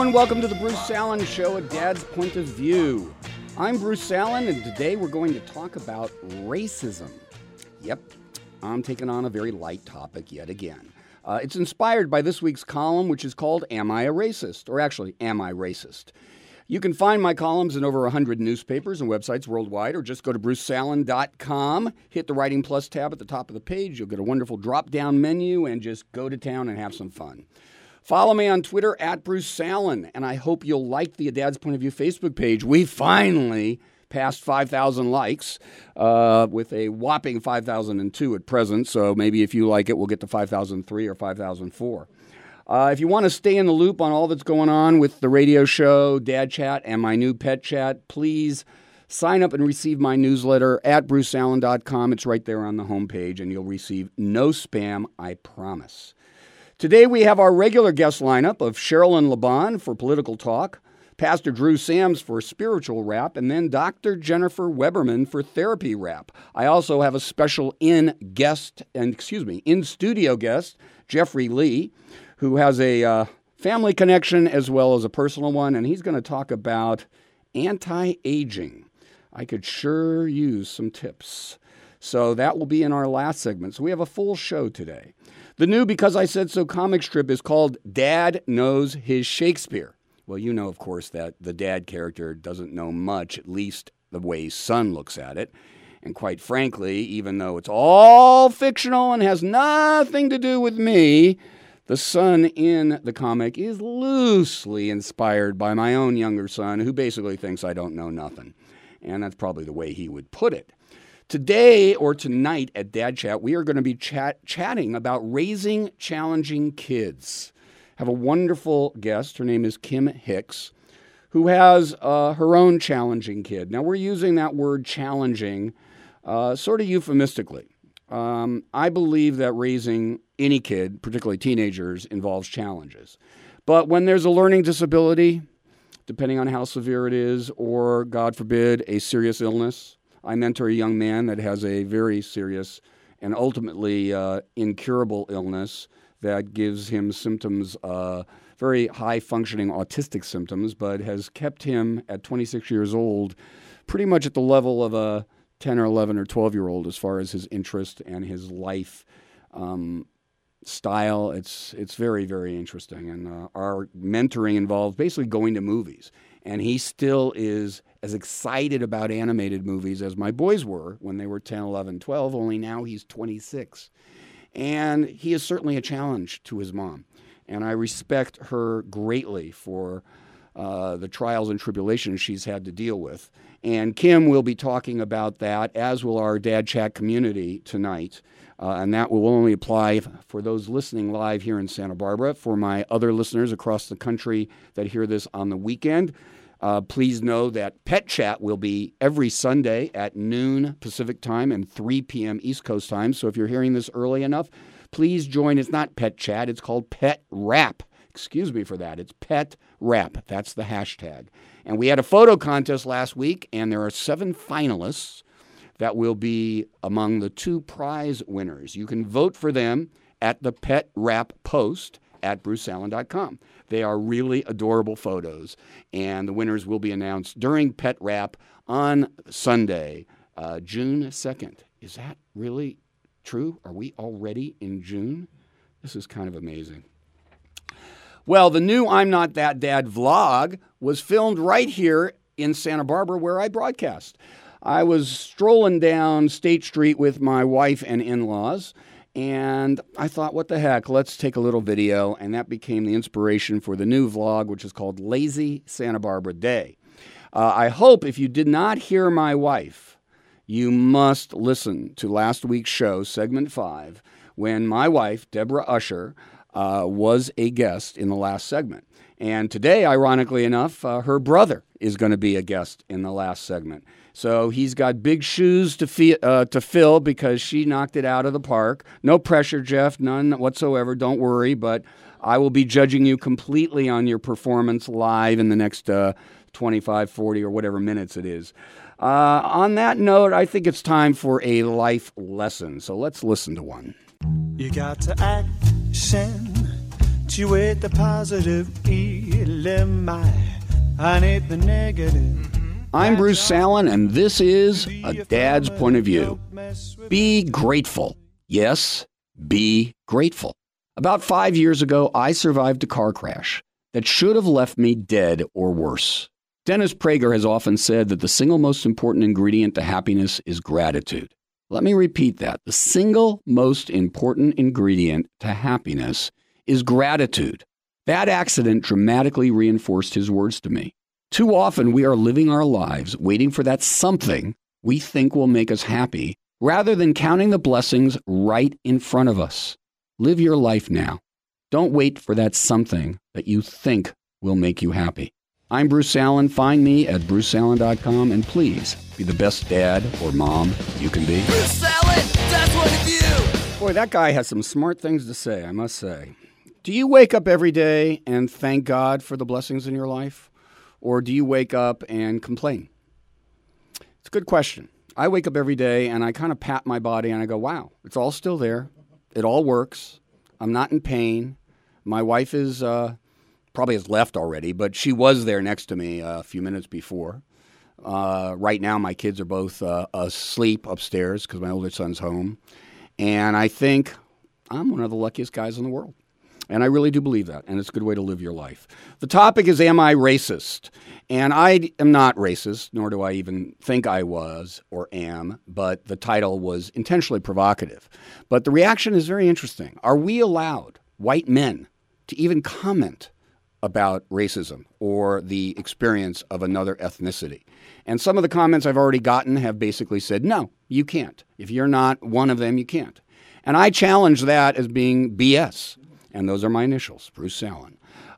everyone. Welcome to the Bruce Allen Show, A Dad's Point of View. I'm Bruce Allen, and today we're going to talk about racism. Yep, I'm taking on a very light topic yet again. It's inspired by this week's column, which is called Am I a Racist? Or actually, Am I Racist? You can find my columns in over 100 newspapers and websites worldwide, or just go to bruceallen.com, hit the Writing Plus tab at the top of the page. You'll get a wonderful drop-down menu, and just go to town and have some fun. Follow me on Twitter at Bruce Allen, and I hope you'll like the A Dad's Point of View Facebook page. We finally passed 5,000 likes with a whopping 5,002 at present, so maybe if you like it, we'll get to 5,003 or 5,004. If you want to stay in the loop on all that's going on with the radio show, Dad Chat, and my new Pet Chat, please sign up and receive my newsletter at bruceallen.com. It's right there on the homepage, and you'll receive no spam, I promise. Today we have our regular guest lineup of Sherilyn LeBon for political talk, Pastor Drew Sams for spiritual rap, and then Dr. Jennifer Weberman for therapy rap. I also have a special in-studio guest, Jeffrey Lee, who has a family connection as well as a personal one, and he's going to talk about anti-aging. I could sure use some tips. So that will be in our last segment. So we have a full show today. The new Because I Said So comic strip is called Dad Knows His Shakespeare. Well, you know, of course, that the dad character doesn't know much, at least the way his son looks at it. And quite frankly, even though it's all fictional and has nothing to do with me, the son in the comic is loosely inspired by my own younger son, who basically thinks I don't know nothing. And that's probably the way he would put it. Today or tonight at Dad Chat, we are going to be chatting about raising challenging kids. I have a wonderful guest. Her name is Kim Hicks, who has her own challenging kid. Now, we're using that word challenging sort of euphemistically. I believe that raising any kid, particularly teenagers, involves challenges. But when there's a learning disability, depending on how severe it is, or, God forbid, a serious illness, I mentor a young man that has a very serious and ultimately incurable illness that gives him symptoms, very high-functioning autistic symptoms, but has kept him at 26 years old pretty much at the level of a 10 or 11 or 12-year-old as far as his interest and his life style. It's very, very interesting. And our mentoring involves basically going to movies. And he still is as excited about animated movies as my boys were when they were 10, 11, 12, only now he's 26. And he is certainly a challenge to his mom. And I respect her greatly for the trials and tribulations she's had to deal with. And Kim will be talking about that, as will our Dad Chat community tonight. And that will only apply for those listening live here in Santa Barbara. For my other listeners across the country that hear this on the weekend, please know that Pet Chat will be every Sunday at noon Pacific time and 3 p.m. East Coast time. So if you're hearing this early enough, please join. It's not Pet Chat. It's called Pet Rap. Excuse me for that. It's Pet Rap. That's the hashtag. And we had a photo contest last week, and there are 7 finalists that will be among the 2 prize winners. You can vote for them at the Pet Rap post at bruceallen.com. They are really adorable photos, and the winners will be announced during Pet Rap on Sunday, June 2nd. Is that really true? Are we already in June? This is kind of amazing. Well, the new I'm Not That Dad vlog was filmed right here in Santa Barbara where I broadcast. I was strolling down State Street with my wife and in-laws, and I thought, what the heck, let's take a little video, and that became the inspiration for the new vlog, which is called Lazy Santa Barbara Day. I hope if you did not hear my wife, you must listen to last week's show, segment 5, when my wife, Deborah Usher, was a guest in the last segment. And today, ironically enough, her brother is going to be a guest in the last segment. So he's got big shoes to fill because she knocked it out of the park. No pressure, Jeff, none whatsoever. Don't worry, but I will be judging you completely on your performance live in the next 25, 40, or whatever minutes it is. On that note, I think it's time for a life lesson. So let's listen to one. You got to action, Situate the positive LMI. I need the negative. I'm Bruce Salen, and this is A Dad's Point of View. Be grateful. Yes, be grateful. About 5 years ago, I survived a car crash that should have left me dead or worse. Dennis Prager has often said that the single most important ingredient to happiness is gratitude. Let me repeat that. The single most important ingredient to happiness is gratitude. That accident dramatically reinforced his words to me. Too often we are living our lives waiting for that something we think will make us happy, rather than counting the blessings right in front of us. Live your life now. Don't wait for that something that you think will make you happy. I'm Bruce Salen. Find me at brucesalen.com, and please be the best dad or mom you can be. Bruce Salen, Dad's Point of View. Boy, that guy has some smart things to say, I must say. Do you wake up every day and thank God for the blessings in your life? Or do you wake up and complain? It's a good question. I wake up every day and I kind of pat my body and I go, wow, it's all still there. It all works. I'm not in pain. My wife is probably has left already, but she was there next to me a few minutes before. Right now, my kids are both asleep upstairs because my older son's home. And I think I'm one of the luckiest guys in the world. And I really do believe that, and it's a good way to live your life. The topic is, am I racist? And I am not racist, nor do I even think I was or am, but the title was intentionally provocative. But the reaction is very interesting. Are we allowed, white men, to even comment about racism or the experience of another ethnicity? And some of the comments I've already gotten have basically said, no, you can't. If you're not one of them, you can't. And I challenge that as being BS. And those are my initials, Bruce Salen.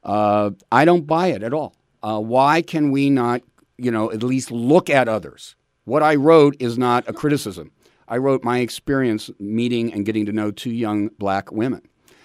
I don't buy it at all. Why can we not, at least look at others? What I wrote is not a criticism. I wrote my experience meeting and getting to know two young black women.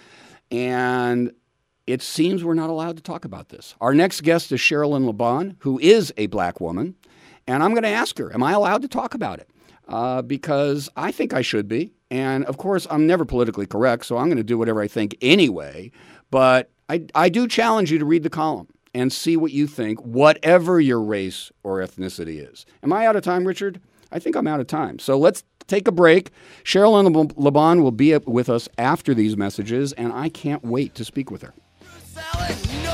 And it seems we're not allowed to talk about this. Our next guest is Sherilyn LeBon, who is a black woman. And I'm going to ask her, am I allowed to talk about it? Because I think I should be. And, of course, I'm never politically correct, so I'm going to do whatever I think anyway. But I do challenge you to read the column and see what you think, whatever your race or ethnicity is. Am I out of time, Richard? I think I'm out of time. So let's take a break. Sherilyn LeBon will be with us after these messages, and I can't wait to speak with her. Bruce Salen,